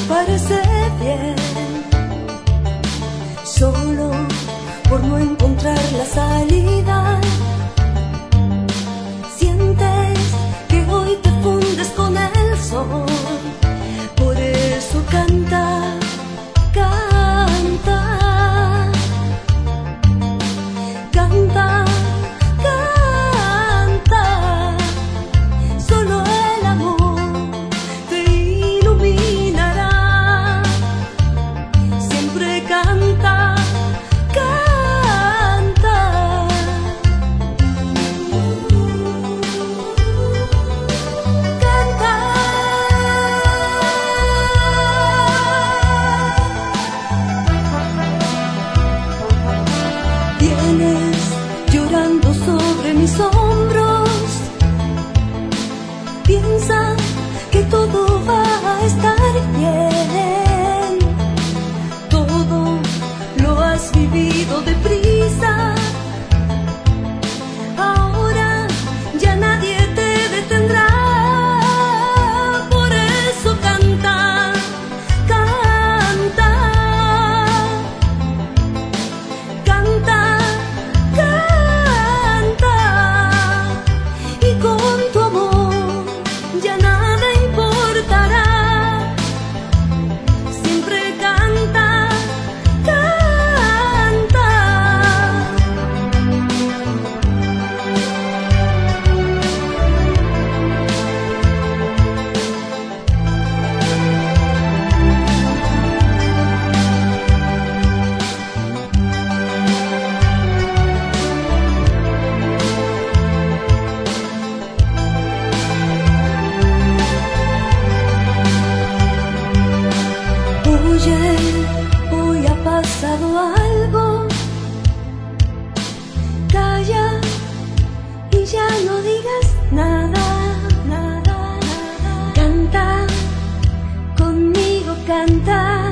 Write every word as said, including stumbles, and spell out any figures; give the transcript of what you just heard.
parece bien, solo por no encontrar la salida. Sientes que hoy te fundes con el sol, por eso canta, canta, canta, canta. Solo el amor te iluminará. Siempre canta, canta. Canta. Vienes llorando sobre mis hombros. Piensa que todo va a estar bien. Todo lo has vivido deprisa. Ahora ya nadie te detendrá. Por eso canta, canta, canta, canta. Y con tu amor ya nada importará. Siempre canta, canta. Oye, hoy ha pasado algo. Calla y ya no digas nada, nada, nada. Canta conmigo, canta.